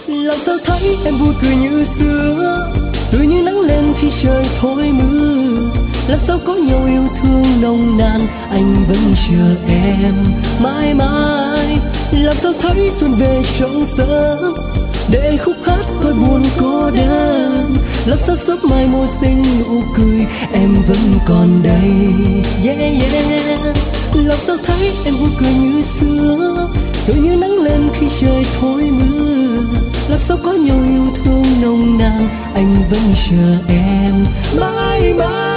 Làm sao thấy em vui cười như xưa, tươi như nắng lên khi trời thôi mưa. Làm sao có nhau yêu thương nồng nàn, anh vẫn chờ em mãi mãi. Làm sao thấy xuân về trong sớm, để khúc hát thôi buồn cô đơn. Làm sao sớm mai môi xinh nụ cười, em vẫn còn đây. Yeah, yeah. Làm sao thấy em vui cười như xưa, tươi như nắng lên khi trời thôi mưa. Làm sao có nhau yêu thương nồng nàn, anh vẫn chờ em mãi mãi.